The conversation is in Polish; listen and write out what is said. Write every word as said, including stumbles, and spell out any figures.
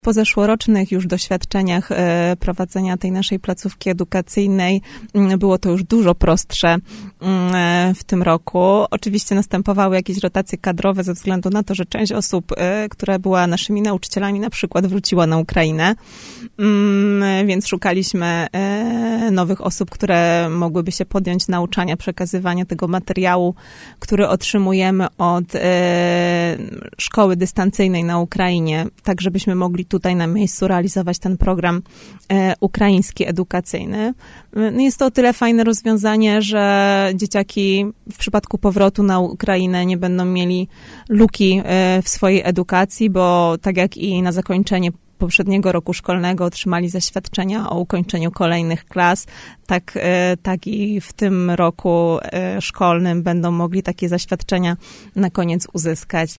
Po zeszłorocznych już doświadczeniach prowadzenia tej naszej placówki edukacyjnej było to już dużo prostsze w tym roku. Oczywiście następowały jakieś rotacje kadrowe ze względu na to, że część osób, która była naszymi nauczycielami, na przykład wróciła na Ukrainę, więc szukaliśmy nowych osób, które mogłyby się podjąć nauczania, przekazywania tego materiału, który otrzymujemy od szkoły dystancyjnej na Ukrainie, tak żebyśmy mogli tutaj na miejscu realizować ten program e, ukraiński edukacyjny. Jest to o tyle fajne rozwiązanie, że dzieciaki w przypadku powrotu na Ukrainę nie będą mieli luki e, w swojej edukacji, bo tak jak i na zakończenie poprzedniego roku szkolnego otrzymali zaświadczenia o ukończeniu kolejnych klas, tak, tak i w tym roku szkolnym będą mogli takie zaświadczenia na koniec uzyskać.